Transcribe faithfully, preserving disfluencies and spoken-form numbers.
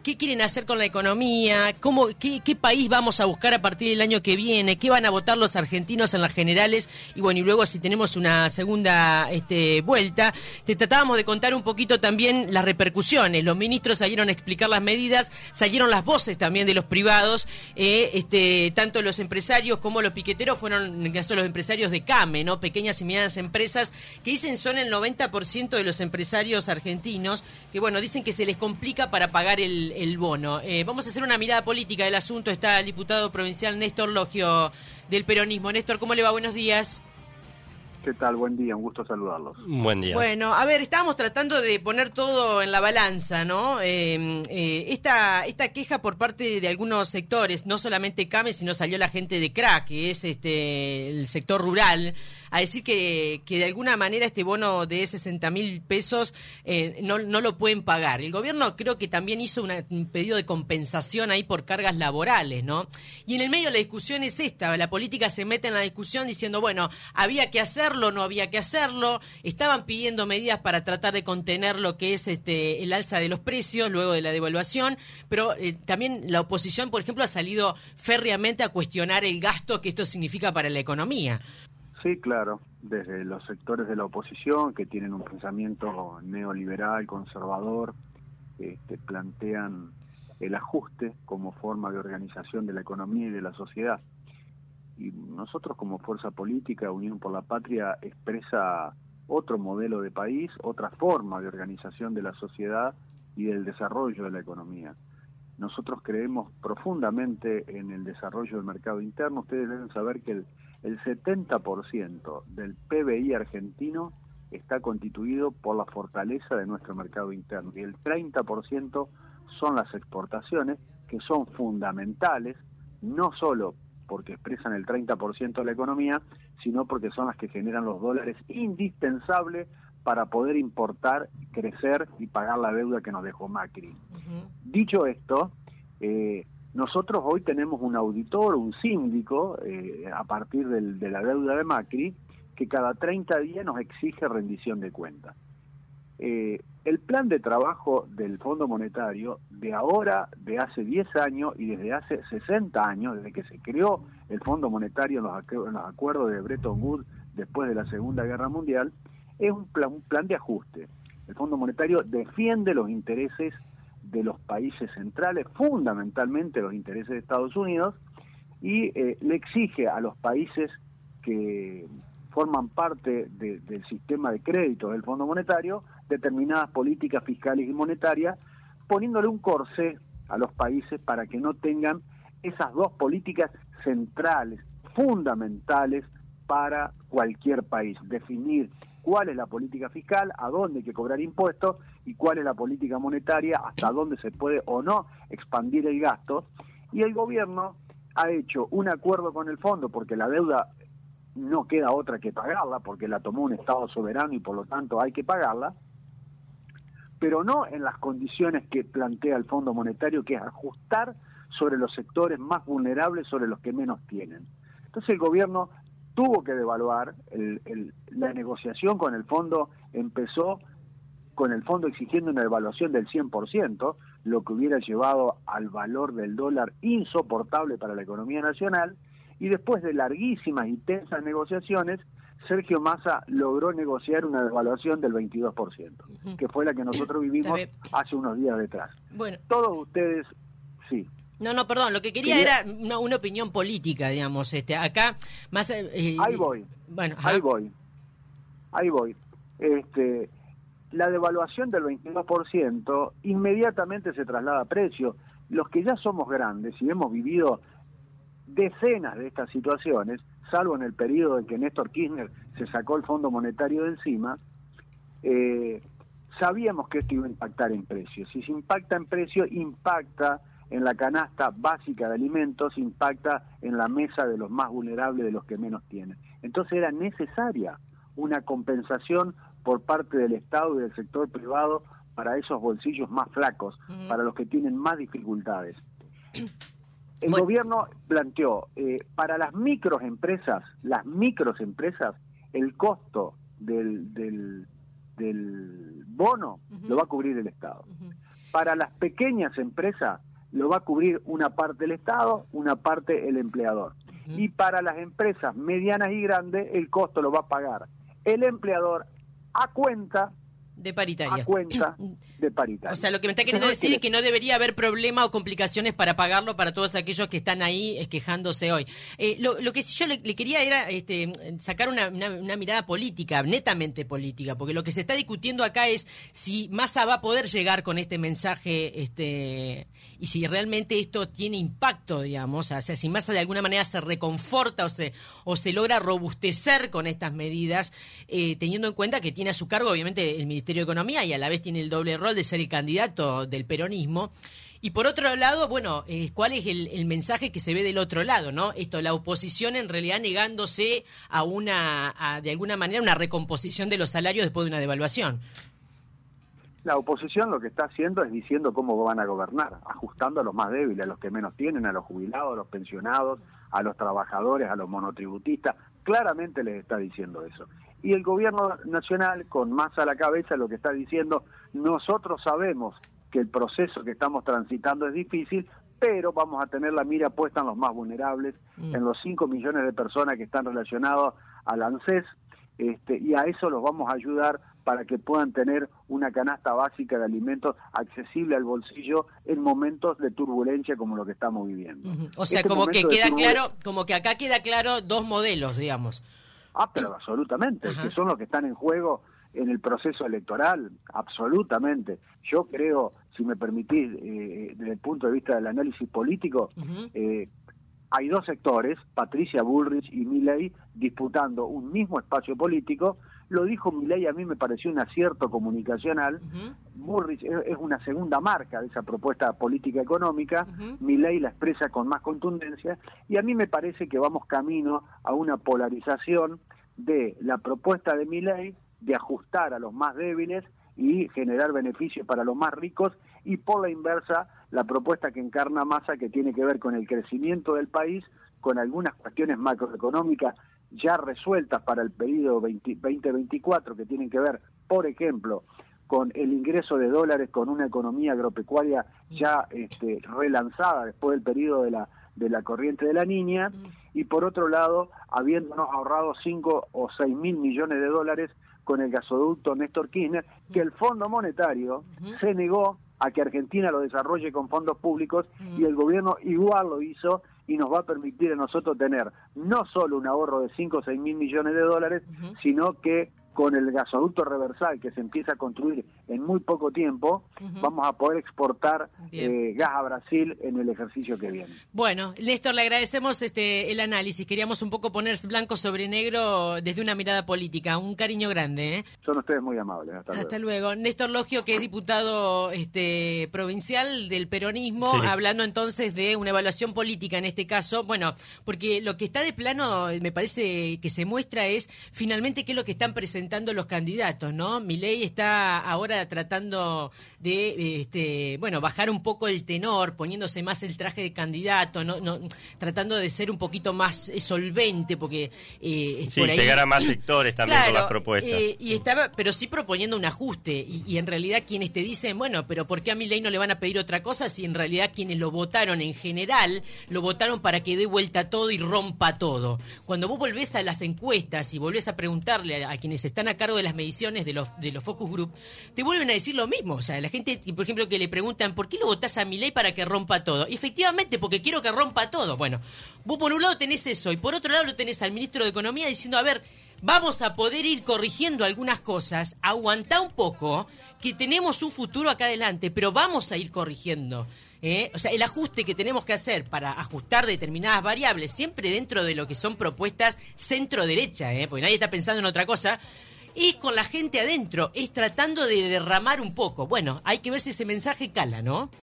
qué quieren hacer con la economía, cómo, qué, qué país vamos a buscar a partir del año que viene, qué van a votar los argentinos en las generales, y bueno, y luego si tenemos una segunda este, vuelta. Te tratábamos de contar un poquito también las repercusiones. Los ministros salieron a explicar las medidas, salieron las voces también de los privados, eh, este, tanto los empresarios como los piqueteros fueron, en caso de los empresarios de CAME, ¿no? Pequeñas y medianas empresas, que dicen son el noventa por ciento de los empresarios argentinos, que bueno, dicen que se les complica para pagar el, el bono. Eh, vamos a hacer una mirada política del asunto. Está el diputado provincial Néstor Logio del peronismo. Néstor, ¿cómo le va? Buenos días. ¿Qué tal? Buen día, un gusto saludarlos. Buen día. Bueno, a ver, estábamos tratando de poner todo en la balanza, ¿no? Eh, eh, esta esta queja por parte de algunos sectores, no solamente CAME, sino salió la gente de C R A, que es este el sector rural, a decir que, que de alguna manera este bono de sesenta mil pesos eh, no, no lo pueden pagar. El gobierno creo que también hizo una, un pedido de compensación ahí por cargas laborales, ¿no? Y en el medio la discusión es esta, la política se mete en la discusión diciendo, bueno, había que hacerlo, no había que hacerlo, estaban pidiendo medidas para tratar de contener lo que es este el alza de los precios luego de la devaluación, pero eh, también la oposición, por ejemplo, ha salido férreamente a cuestionar el gasto que esto significa para la economía. Sí, claro, desde los sectores de la oposición que tienen un pensamiento neoliberal, conservador, este, plantean el ajuste como forma de organización de la economía y de la sociedad. Y nosotros como fuerza política, Unión por la Patria, expresa otro modelo de país, otra forma de organización de la sociedad y del desarrollo de la economía. Nosotros creemos profundamente en el desarrollo del mercado interno. Ustedes deben saber que el, el setenta por ciento del P B I argentino está constituido por la fortaleza de nuestro mercado interno y el treinta por ciento son las exportaciones, que son fundamentales, no solo porque expresan el treinta por ciento de la economía, sino porque son las que generan los dólares indispensables para poder importar, crecer y pagar la deuda que nos dejó Macri. Uh-huh. Dicho esto, eh, nosotros hoy tenemos un auditor, un síndico, eh, a partir del, de la deuda de Macri, que cada treinta días nos exige rendición de cuentas. Eh, el plan de trabajo del Fondo Monetario de ahora, de hace diez años y desde hace sesenta años, desde que se creó el Fondo Monetario en los, acu- en los acuerdos de Bretton Woods después de la Segunda Guerra Mundial, es un plan, un plan de ajuste. El Fondo Monetario defiende los intereses de los países centrales, fundamentalmente los intereses de Estados Unidos, y eh, le exige a los países que forman parte de, del sistema de crédito del Fondo Monetario determinadas políticas fiscales y monetarias, poniéndole un corsé a los países para que no tengan esas dos políticas centrales, fundamentales para cualquier país. Definir cuál es la política fiscal, a dónde hay que cobrar impuestos, y cuál es la política monetaria, hasta dónde se puede o no expandir el gasto. Y el gobierno ha hecho un acuerdo con el fondo, porque la deuda no queda otra que pagarla, porque la tomó un Estado soberano y por lo tanto hay que pagarla, pero no en las condiciones que plantea el Fondo Monetario, que es ajustar sobre los sectores más vulnerables, sobre los que menos tienen. Entonces el gobierno tuvo que devaluar, el, el, la negociación con el fondo empezó con el fondo exigiendo una devaluación del cien por ciento, lo que hubiera llevado al valor del dólar insoportable para la economía nacional, y después de larguísimas y tensas negociaciones, Sergio Massa logró negociar una devaluación del veintidós por ciento, uh-huh. que fue la que nosotros vivimos hace unos días detrás. Bueno. Todos ustedes, sí. No, no, perdón, lo que quería, quería... era una, una opinión política, digamos, este, acá, más... Eh, ahí voy, bueno, ahí voy, ahí voy. Este, la devaluación del veintidós por ciento inmediatamente se traslada a precio. Los que ya somos grandes y hemos vivido decenas de estas situaciones, salvo en el periodo en que Néstor Kirchner se sacó el Fondo Monetario de encima, eh, sabíamos que esto iba a impactar en precios. Si se impacta en precios, impacta en la canasta básica de alimentos, impacta en la mesa de los más vulnerables, de los que menos tienen. Entonces era necesaria una compensación por parte del Estado y del sector privado para esos bolsillos más flacos, uh-huh. para los que tienen más dificultades. El bueno. gobierno planteó, eh, para las microempresas, las microempresas, el costo del, del, del bono uh-huh. lo va a cubrir el Estado. Uh-huh. para las pequeñas empresas lo va a cubrir una parte el Estado, una parte el empleador. Uh-huh. Y para las empresas medianas y grandes, el costo lo va a pagar el empleador a cuenta de paritaria. A cuenta de paritaria. O sea, lo que me está queriendo decir es que no debería haber problema o complicaciones para pagarlo para todos aquellos que están ahí eh, quejándose hoy. Eh, lo, lo que sí yo le, le quería era este, sacar una, una, una mirada política, netamente política, porque lo que se está discutiendo acá es si Massa va a poder llegar con este mensaje este, y si realmente esto tiene impacto, digamos, o sea, si Massa de alguna manera se reconforta o se, o se logra robustecer con estas medidas, eh, teniendo en cuenta que tiene a su cargo, obviamente, el Ministerio de Economía y a la vez tiene el doble rol de ser el candidato del peronismo. Y por otro lado, bueno, eh, ¿cuál es el, el mensaje que se ve del otro lado, no? Esto, la oposición en realidad negándose a una, a, de alguna manera, una recomposición de los salarios después de una devaluación. La oposición lo que está haciendo es diciendo cómo van a gobernar, ajustando a los más débiles, a los que menos tienen, a los jubilados, a los pensionados, a los trabajadores, a los monotributistas. Claramente les está diciendo eso. Y el gobierno nacional, con Massa a la cabeza, lo que está diciendo, nosotros sabemos que el proceso que estamos transitando es difícil, pero vamos a tener la mira puesta en los más vulnerables, mm. en los cinco millones de personas que están relacionados al ANSES, este, y a eso los vamos a ayudar para que puedan tener una canasta básica de alimentos accesible al bolsillo en momentos de turbulencia como lo que estamos viviendo. Uh-huh. O sea, este como que queda claro, como que acá queda claro dos modelos, digamos. Ah, pero absolutamente, Ajá. que son los que están en juego en el proceso electoral, absolutamente. Yo creo, si me permitís, eh, desde el punto de vista del análisis político, uh-huh. eh, hay dos sectores, Patricia Bullrich y Milei, disputando un mismo espacio político. Lo dijo Milei, a mí me pareció un acierto comunicacional. Uh-huh. Bullrich es, es una segunda marca de esa propuesta política económica. Uh-huh. Milei la expresa con más contundencia. Y a mí me parece que vamos camino a una polarización de la propuesta de Milei de ajustar a los más débiles y generar beneficios para los más ricos, y por la inversa, la propuesta que encarna Massa, que tiene que ver con el crecimiento del país, con algunas cuestiones macroeconómicas ya resueltas para el periodo veinte veinticuatro, que tienen que ver, por ejemplo, con el ingreso de dólares, con una economía agropecuaria ya este, relanzada después del periodo de la de la corriente de la Niña, y por otro lado, habiéndonos ahorrado cinco o seis mil millones de dólares con el gasoducto Néstor Kirchner, que el Fondo Monetario uh-huh. se negó a que Argentina lo desarrolle con fondos públicos, uh-huh. y el gobierno igual lo hizo, y nos va a permitir a nosotros tener no solo un ahorro de cinco o seis mil millones de dólares, uh-huh. sino que con el gasoducto reversal que se empieza a construir en muy poco tiempo, uh-huh. vamos a poder exportar eh, gas a Brasil en el ejercicio que viene. Bueno, Néstor, le agradecemos este el análisis. Queríamos un poco poner blanco sobre negro desde una mirada política. Un cariño grande, ¿eh? Son ustedes muy amables. Hasta, Hasta luego. luego. Néstor Logio, que es diputado este provincial del peronismo, sí. hablando entonces de una evaluación política en este caso. Bueno, porque lo que está de plano, me parece que se muestra es finalmente qué es lo que están presentando los candidatos, ¿no? Milei está ahora tratando de, este, bueno, bajar un poco el tenor, poniéndose más el traje de candidato, no, no, tratando de ser un poquito más solvente, porque eh, sí, por ahí, llegar a más sectores también claro, con las propuestas. Eh, y estaba, pero sí proponiendo un ajuste, y, y en realidad quienes te dicen, bueno, pero ¿por qué a Milei no le van a pedir otra cosa si en realidad quienes lo votaron en general lo votaron para que dé vuelta todo y rompa todo? Cuando vos volvés a las encuestas y volvés a preguntarle a, a quienes están a cargo de las mediciones de los de los focus group, te vuelven a decir lo mismo. O sea, la gente, por ejemplo, que le preguntan ¿por qué lo votás a Milei para que rompa todo? Y efectivamente, porque quiero que rompa todo. Bueno, vos por un lado tenés eso, y por otro lado lo tenés al ministro de Economía diciendo, a ver, vamos a poder ir corrigiendo algunas cosas, aguantá un poco, que tenemos un futuro acá adelante, pero vamos a ir corrigiendo. ¿Eh? O sea, el ajuste que tenemos que hacer para ajustar determinadas variables, siempre dentro de lo que son propuestas centro-derecha, ¿eh? Porque nadie está pensando en otra cosa, es con la gente adentro, es tratando de derramar un poco. Bueno, hay que ver si ese mensaje cala, ¿no?